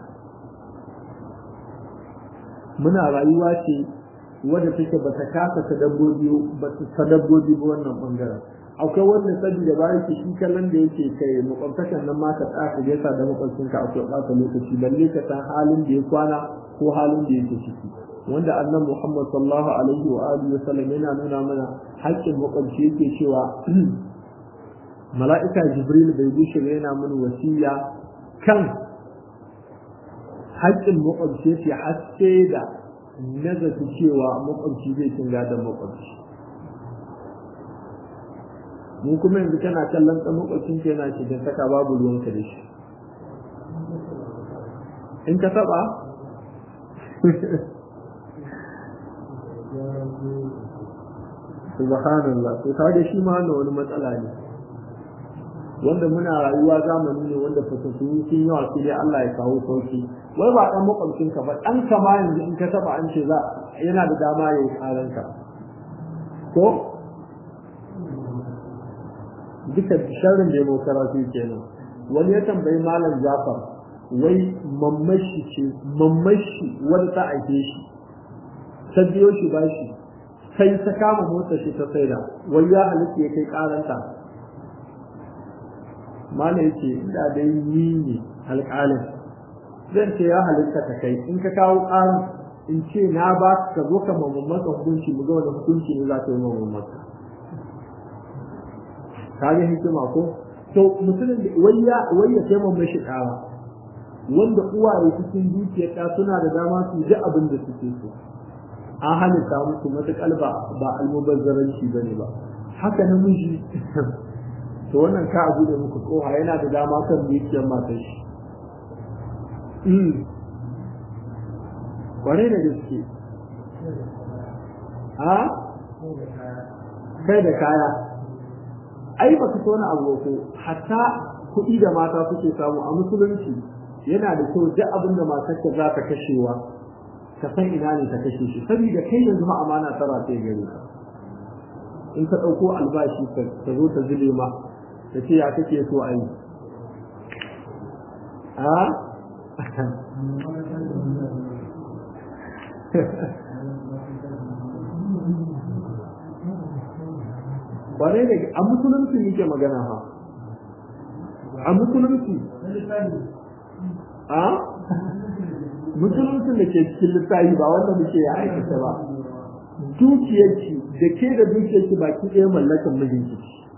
muna rayuwa ce wadda take ba ta kasa ta dabbobi ba ta dabbobi ba wannan bangaren akwai wanda saboda ba yake shi kallon da yake kai makwabtakan nan ma ka tsaka da yasa da makwabcinka akwai ɓata lokaci balle ka san halin da ya kwana ko halin da yake ciki wanda annabi Muhammad sallallahu alaihi wa alihi wasallam yana nuna mana haƙƙin makwabci yake cewa mala'ika Jibril bai bushe yana mana wasiya kan haƙƙin makwabci yake haske da nazarci cewa makwabci zai cin gadon makwabci mu kuma yanzu kana kallon ɗan makwabcin ke yana cikin saka babu ruwanka da shi in ka taɓa subhanallah to kaga shi ma wani matsala ne wanda muna rayuwa zamani ne wanda fasasuru sun yawa sai dai Allah ya kawo sauki wai ba dan makwabcin ka ba dan ka ma yanzu in ka taba an ce za yana da dama ya yi karanka ko duka sharrin demokarasi kenan wani ya tambayi malam Jafar wai mamashi ce mamashi wanda ta aike shi ta biyo shi bashi sai ta kama motsa shi ta saida wai ya halitta ya kai karanta mana yake da dai ni ne alƙalin zan ce ya halitta ka kai in ka kawo ƙarin in ce na ba ka zo ka mamman hukunci mu ga wani hukunci ne za ka yi mamman ka ga hikima ko to mutumin da wayya wayya sai mamman shi ƙara wanda uwaye cikin zuciyarta suna da dama su ji abin da suke so an halitta musu matuƙal ba ba almubazzaranci bane ba haka namiji to wannan ka abu da muku tsoha yana da dama kan dukiyar matar shi kwarai da gaske a kai da kaya ai ba ka tona abu ko hatta kuɗi da mata suke samu a musulunci yana da kyau duk abin da matarka za ta kashewa ka san ina ne ta kashe shi saboda kai yanzu ma amana tara sai gare ka in ka ɗauko albashi ka zo ta zile ma ta ce ya kake so a yi a wane ne a musulunci nike magana ha a musulunci a musulunci da ke cikin littafi ba wanda muke ya aikata ba dukiyarki da ke da dukiyarki baki ɗaya mallakan mijinki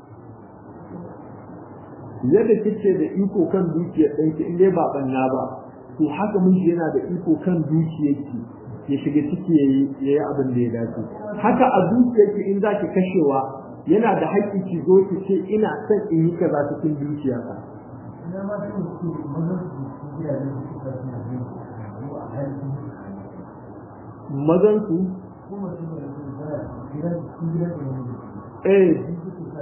yadda kike da iko kan dukiyar ɗanki in dai ba ɓanna ba to haka miji yana da iko kan dukiyarki ya shiga ciki ya yi abin da ya dace haka a dukiyarki in za ki kashewa yana da haƙƙi ki zo ki ce ina son in yi kaza cikin dukiyata mazan su eh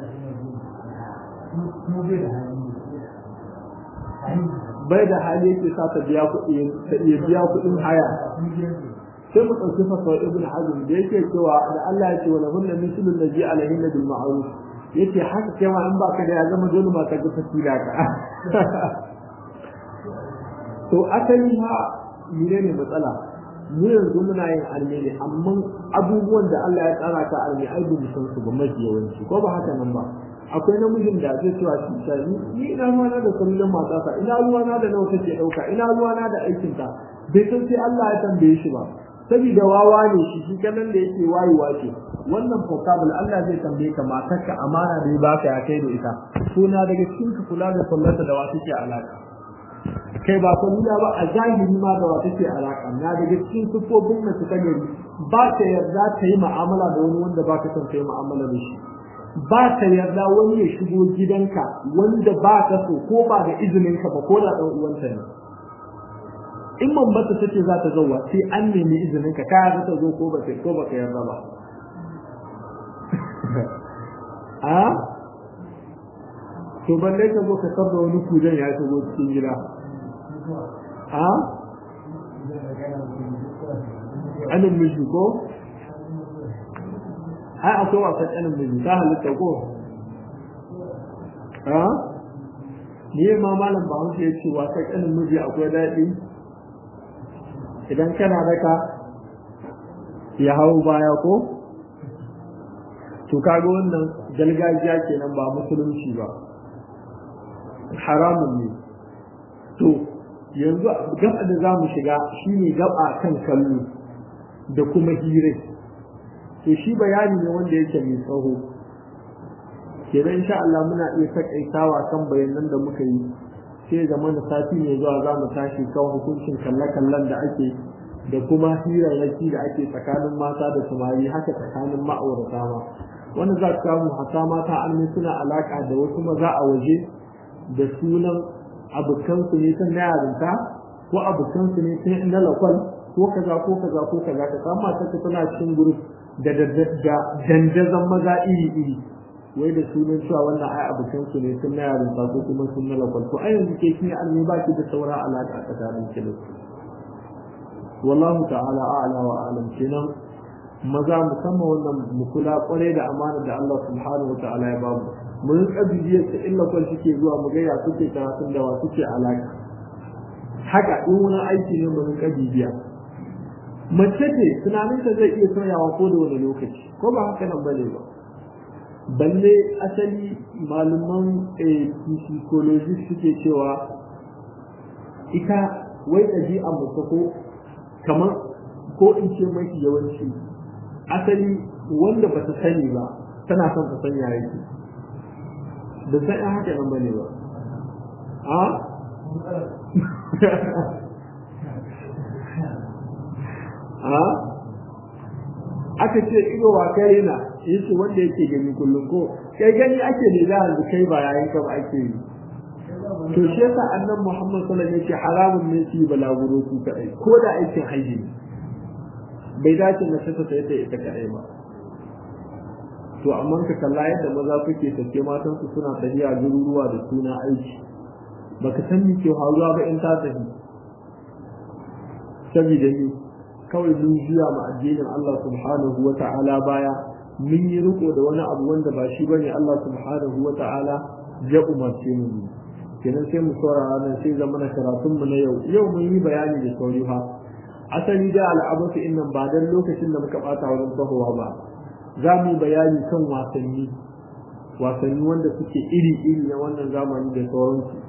bai da hali yake sa ta biya kuɗi ta iya biya kuɗin haya sai mu ɗauki fasawar ibn hazm da yake cewa da Allah ya ce wa lahunna mislul ladhi alaihinna bil ma'ruf yace haka kai ma in ba ka da ya zama dole ma ka ga fasila ka to asali ha menene matsala mu yanzu muna yin arme ne amma abubuwan da Allah ya tsara ka arme ai ba mu san su ba mafi yawanci ko ba haka nan ba akwai namijin da zai cewa shi sai ni ina ruwa na da kullum matasa ina ruwa na da nawa take dauka ina ruwa na da aikin ta bai san sai Allah ya tambaye shi ba saboda wawa ne shi shi kanan da yake wayewa ce wannan vocabulary Allah zai tambaye ka matarka amana da ya baka ya kai da ita suna daga cikin ka kula da kullata da wasu ke alaka kai ba kulluna ba a zahiri ma da wasu ke alaka na daga cikin sufofin mace ta gari ba ta yarda ta yi mu'amala da wani wanda ba ka son ta yi mu'amala da shi ba ta yarda wani ya shigo gidanka wanda ba ka so ko ba da izinin ka ba ko da dan uwanta ne in mambata ta ce za ta zauwa sai an nemi izinin ka kaya za ta zo ko ba ko ba ka yarda ba a to balle ka zo ka sarda wani kujan ya shigo cikin gida a anin miji ko ai akwai wasan ƙanin miji ta halitta ko a ni ma malam ba wuce ya ce wasan ƙanin miji akwai daɗi idan kana raka ya hau baya ko to kaga wannan gargajiya kenan ba musulunci ba haramun ne to yanzu gaba da za mu shiga shine gaba kan kallo da kuma hire to shi bayani ne wanda yake mai tsaho kenan insha Allah muna iya takaitawa kan bayanan da muka yi sai ga mana sati ne zuwa za mu tashi kan hukuncin kalle-kallen da ake da kuma hirarraki da ake tsakanin mata da samari haka tsakanin ma'aurata ma wanda za ka samu hata mata an suna alaka da wasu maza a waje da sunan abokansu ne ta na yarinta ko abokansu ne ta na lakwal ko kaza ko kaza ko kaza ka samu mata ta tana cikin group da dandazon maza iri-iri wai da sunan cewa wannan ai abokan su ne sun na yarinta ko kuma sun na lakwal to ai yanzu ke kini an ba ki da saura alaƙa a tsakanin ki da su wallahu ta'ala a'la wa a'lam kenan maza musamman wannan mu kula kwarai da amana da Allah subhanahu wa ta'ala ya ba mu mu rinka bibiyar ta illa kwal suke zuwa mu ga ya suke karatun da wa suke alaƙa haka in wani aiki ne mu rinka bibiya mace ce tunaninta zai iya sauyawa ko da wani lokaci ko ba haka nan bane ba balle asali malaman psychology suke cewa ita wai ɗabi'a mace ko kamar ko in ce mai yawanci asali wanda ba ta sani ba tana son ta sanya yake da sai haka nan bane ba a a aka ce ido wa kai na yace wanda yake gani kullum ko kai gani ake ne za a kai ba yayin ka ba ake yi to shi yasa annabi Muhammad sallallahu alaihi wasallam yake haramun ne shi balaguro ku kai ko da aikin haji ne bai dace mace ta sai ta ita kadai ba to amma ka kalla yadda maza suke sake matan su suna tafiya garuruwa da suna aiki baka san me ke faruwa ba in ta tafi saboda ni kawai mun juya ma addinin Allah subhanahu wa ta'ala baya mun yi riko da wani abu wanda ba shi bane Allah subhanahu wa ta'ala ya umarce mu kenan sai mu saurara nan sai zamana karatun mu na yau yau mun yi bayani da sauri ha asali da al'abatu innan ba dan lokacin da muka bata wurin tahowa ba za mu bayani kan wasanni wasanni wanda suke iri iri na wannan zamani da sauransu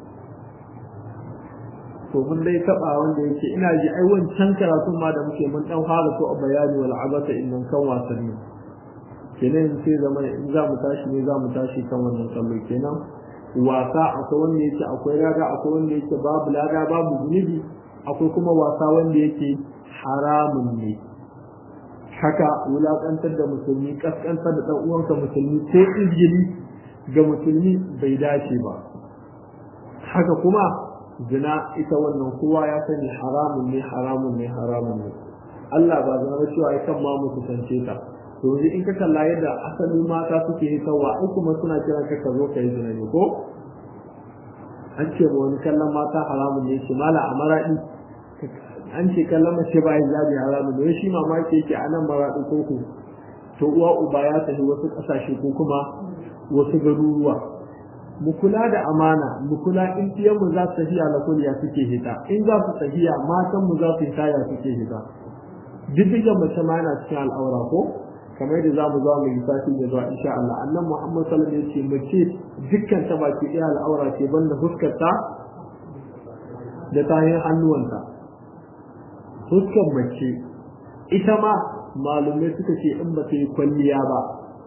to mun dai taba wanda yake ina ji ai wancan karatun ma da muke mun dan fara so a bayani wal abata innan kan wasanni kenan sai zama in za mu tashi ne za mu tashi kan wannan kallo kenan wasa akwai wanda yake akwai lada akwai wanda yake babu lada babu zunubi akwai kuma wasa wanda yake haramun ne haka wulakantar da musulmi kaskantar da dan uwanka musulmi ko izgili ga musulmi bai dace ba haka kuma zina ita wannan kowa ya sani haramun ne haramun ne haramun ne Allah ba zan cewa ai kan ma mu kusance ta to yanzu in ka kalla yadda asalin mata suke yi sawa ai kuma suna kiran ka ka zo ka yi zina ne ko an ce ba wani kallon mata haramun ne shi mala a maraɗi an ce kallon mace ba yin zabi haramun ne shi mamaki yake a nan maraɗi ko ku to uwa uba ya tafi wasu ƙasashe ko kuma wasu garuruwa mu kula da amana mu kula in mu za su tafiya lakuliya suke hita in za su tafiya matan mu za su hita ya suke hita diddigan mace ma yana cikin al'aura ko kamar yadda za mu zo mu yi sati da zuwa insha Allah annan Muhammad sallallahu alaihi wasallam ya ce mace dukkan ta baki ɗaya al'aura ce banda fuskar ta da tayin hannuwanta fuskar mace ita ma malumai suka ce in ba ta yi kwalliya ba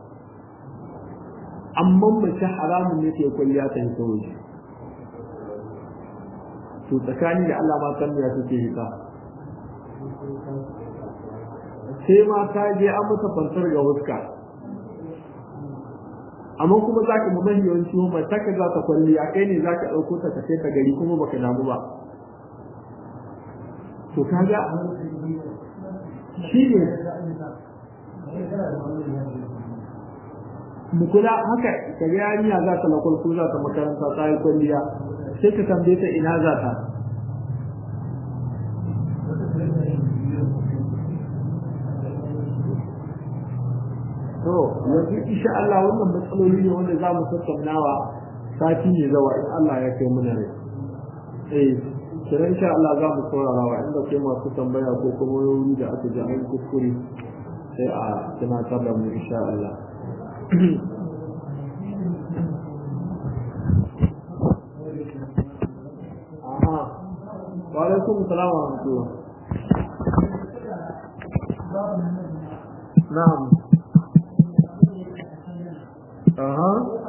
amma mace haramun ne ta yi kwalliya ta hita waje to tsakani da Allah ma kan ya suke hita sai ma ta je an mata fantar ga huska amma kuma za ka mamman yawanci mai taka za ta kwalli a kai ne za ka ɗauko ta kai ta gari kuma baka damu ba to kaga shi ne mu kula haka ka ga yarinya za ta lakwal ko za ta makaranta ta yi kwalliya sai ka tambaye ta ina za ta to yanzu insha Allah wannan matsaloli ne wanda za mu tattaunawa sati ne zawa in Allah ya kai muna rai eh kira insha Allah za mu saurara wa inda kai masu tambaya ko kuma wuri da aka ji an kuskure sai a tunatar da mu insha Allah aha wa alaikum salam wa rahmatullah na'am aha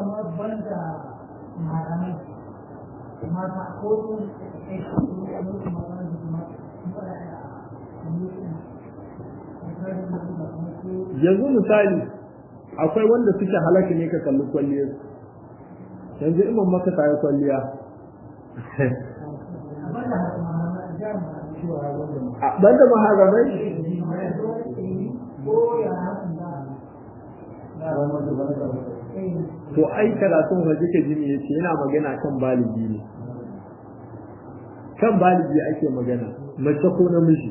yanzu misali akwai wanda suke halaka ne ka kalli kwalliyar yanzu imam maka ta yi kwalliya ban da maharamai to ai karatun waje ka jini yace yana magana kan baligi ne kan baligi ake magana mace ko namiji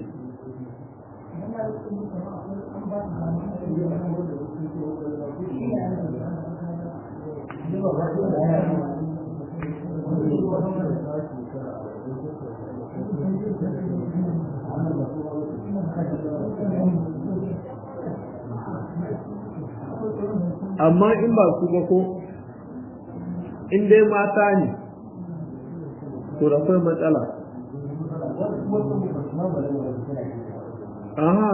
amma in ba su ba ko in dai mata ne to da akwai matsala. Aha,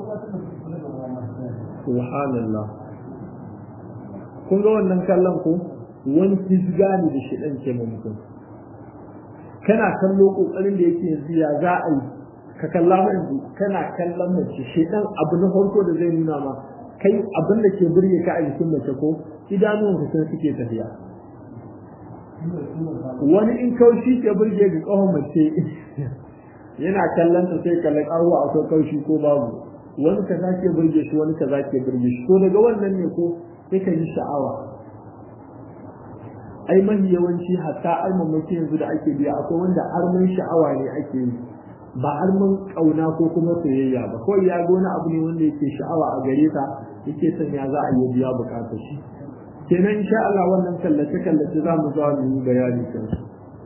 subhanallah. Kun ga wannan kallon ko wani fisga ne da shi ɗan ke mutum. Kana kallo ƙoƙarin da yake yanzu ya za a yi ka kalla mai yanzu kana kallon mace shi ɗan abu na farko da zai nuna ma kai abin da ke burge ka a jikin mace ko idanuwan ka sun suke tafiya. Wani in kaushi ke burge ga ƙahon mace yana kallon ta sai kalla ƙaruwa akwai kaushi ko babu, wani kaza ke burge shi wani kaza ke burge shi, to daga wannan ne ko sai ka yi sha'awa. Ai mafi yawanci hatta almamaki yanzu da ake biya akwai wanda armin sha'awa ne ake yi ba armin kauna ko kuma soyayya ba, kawai ya ga wani abu ne wanda yake sha'awa a gare ta yake son ya za a yi biya bukatar shi. Kenan insha Allah wannan kallace kallace za mu zuwa mu yi bayani kansu.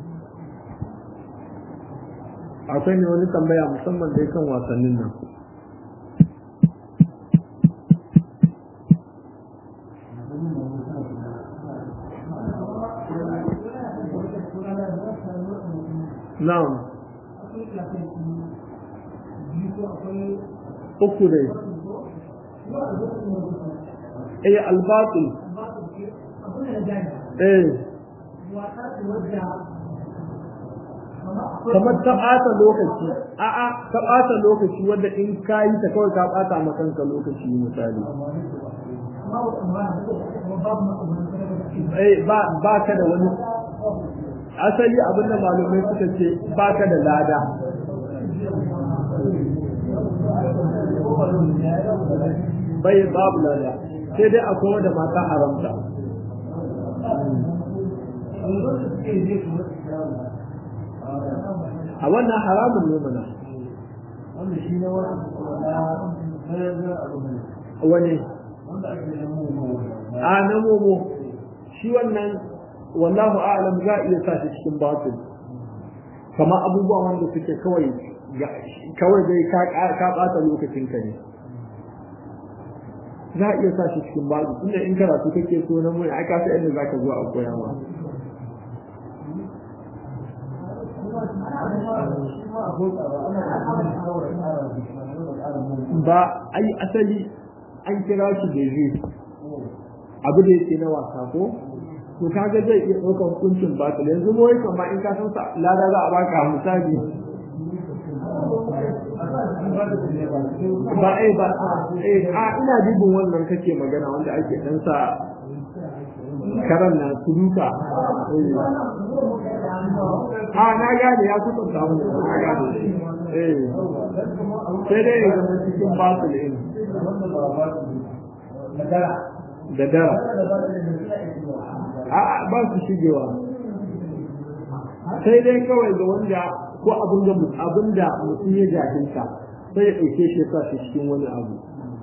Akwai ne wani tambaya musamman dai kan wasannin nan. Na'am. Uku dai. Eh albatul. Eh. Kamar ta ɓata lokaci, a'a ta ɓata lokaci wanda in ka yi ta kawai ka ɓata ma kanka lokaci misali. Eh ba ba ka da wani asali abin da malumai suka ce ba ka da lada. Bai babu lada sai dai akwai wanda mata haramta. A wannan haramun ne mana. Wani? A na momo shi wannan wallahu a'lam za a iya sa shi cikin batil, kama abubuwa wanda suke kawai kawai dai ka ɓata lokacin ka ne, za a iya sa shi cikin batil tunda in karatu kake so na mun aka sa inda zaka zo a koya ma. Ba ai asali an kira shi da zai abu da yake na wasa ko to kaga zai iya ɗaukar hukuncin batil. Yanzu mu wai kamar in ka san sa lada za a baka misali ba eh ba eh a ina dubin wannan kake magana wanda ake dan sa karan na turuka. A na gane ya kusa samu na gane eh sai dai ga cikin batil din da dara a ba su shigewa sai dai kawai ga wanda ko abin da abin da mutum ya jahilta sai ya ɗauke shi sa shi cikin wani abu.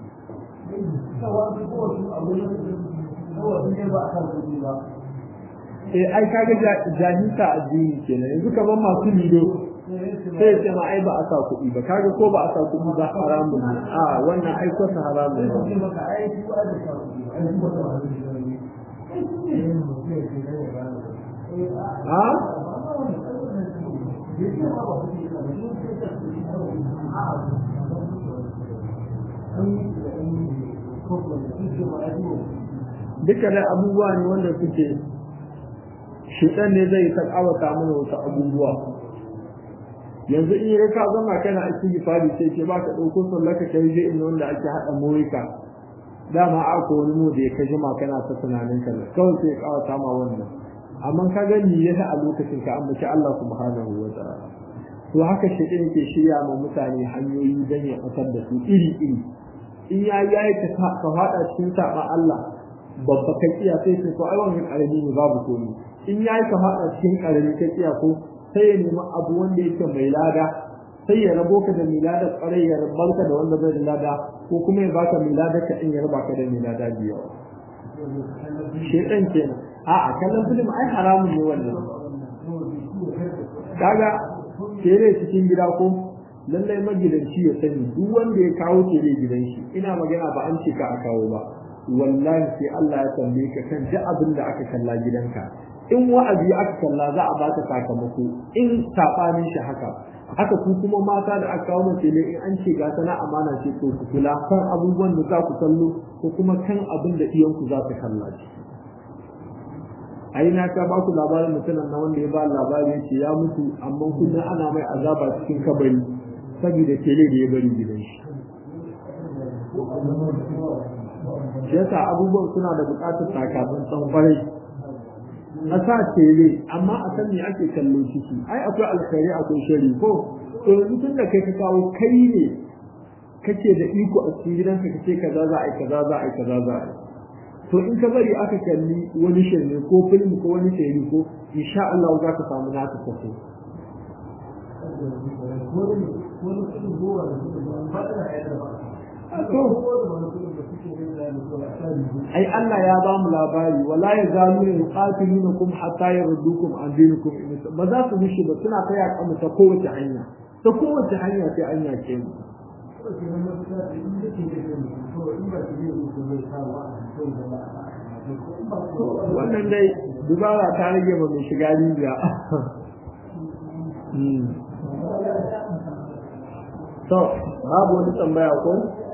Eh ai kaga jahilta addini kenan. Yanzu kamar masu lido sai ya ce ma ai ba a sa kuɗi ba, kaga ko ba a sa kuɗi ba haramun ne. A wannan ai ko ta haramun ne. Ha? Duka da abubuwa ne wanda suke shiɗan ne zai ta ƙawata mana wasu abubuwa. Yanzu in yi ka zama kana a cikin fadi sai ke baka ɗauko sallaka ka yi zai wanda ake haɗa morika, dama aka wani mu da ya ka jima kana ta tunanin ka kawai sai ya ƙawata ma wannan. Amma ka gani ya a lokacin ka ambaci Allah subhanahu wa ta'ala. To haka shi ɗin ke shirya ma mutane hanyoyi don ya ɓatar da su iri-iri. In ya yi ka faɗa cikin saɓa Allah babba kai iya sai sai ko ai wannan ƙarami ne babu komai. In ya yi ka faɗa cikin ƙarami kai iya ko sai ya nemi abu wanda yake mai lada, sai ya rabo ka da mai lada ƙwarai ya rabarka da wanda bai da lada, ko kuma ya baka mai lada ka in ya raba ka da mai lada biyu. Shedan kenan. A'a kallon film ai haramun ne wannan. Kaga kere cikin gida ko lallai magidanci ya sani duk wanda ya kawo tele gidan shi ina magana ba an ce ka a kawo ba wallahi sai Allah ya tambaye ka kan duk abin da aka kalla gidanka in wa'azi aka kalla za a baka sakamako in sabanin shi haka haka ku kuma mata da aka kawo mace ne in an ce ga sana amana ce to ku kula kan abubuwan da za ku kallo ko kuma kan abin da iyanku za su kalla shi ai na ka ba ku labarin mutumin na wanda ya ba labari yace ya mutu amma kullum ana mai azaba cikin kabari saboda tele da ya bari gidan shi yasa abubuwan suna da buƙatar takatun san farai a sa tele amma a san me ake kallo ciki ai akwai alkhairi akwai shari ko to yanzu tun da kai ka kawo kai ne kace da iko a cikin gidanka kace kaza za a yi kaza za a yi kaza za a yi to in ka bari aka kalli wani shirme ko film ko wani tele ko insha Allah za ka samu naka kaso ai Allah ya ba mu labari wala yazalu yuqatilunakum hatta yardukum an dinikum ba za su mushi ba suna kai a mu ta kowace hanya ta kowace hanya sai an yake mu wannan dai dubara ta rage ba mai shiga rijiya to babu wani tambaya ko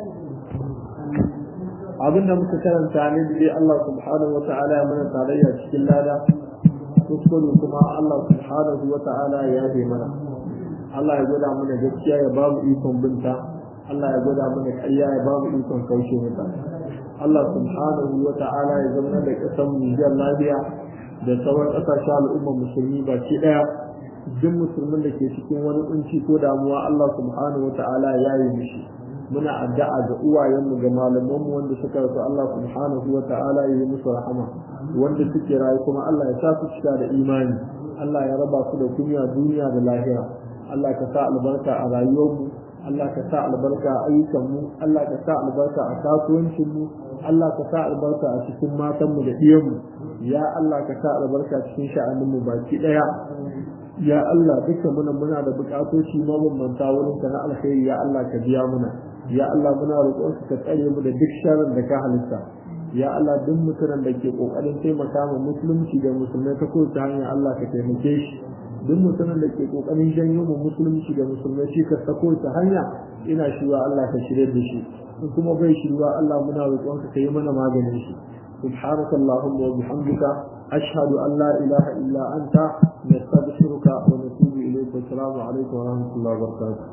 abinda muka karanta ne dai Allah subhanahu wata'ala ya mana tarayya cikin lada kuskure kuma Allah subhanahu wata'ala ya yi mana Allah ya gwada mana gaskiya ya ba mu ikon binta Allah ya gwada mana ƙarya ya ba mu ikon kaushe mata Allah subhanahu wata'ala ya zama da ƙasar mu Nijar lafiya da sauran ƙasashen al'ummar musulmi baki ɗaya duk musulmin da ke cikin wani kunci ko damuwa Allah subhanahu wata'ala ya yi mishi muna addu'a ga uwayenmu ga malamanmu wanda suka rasu Allah subhanahu wata'ala ya yi musu rahama wanda suke rayu kuma Allah ya sa su cika da imani Allah ya raba su da kunya duniya da lahira Allah ka sa albarka a rayuwarmu Allah ka sa albarka a ayyukanmu Allah ka sa albarka a kasuwancinmu Allah ka sa albarka a cikin matanmu da iyanmu ya Allah ka sa albarka cikin sha'aninmu baki daya ya Allah duka muna muna da bukatoci mabambanta wurin ka na alkhairi ya Allah ka biya muna ya Allah muna roƙon ka tsare mu da duk sharrin da ka halitta ya Allah duk mutumin da ke kokarin taimaka ma musulunci da musulmai ta kowace hanya Allah ka taimake shi duk mutumin da ke kokarin janyo mu musulunci da musulmai shi ka ta kowace hanya ina shiwa Allah ka shirye da shi in kuma bai shiwa Allah muna roƙon ka yi mana maganin shi سبحانك اللهم وبحمدك أشهد أن لا إله إلا أنت نستغفرك ونتوب إليك والسلام عليكم ورحمة الله وبركاته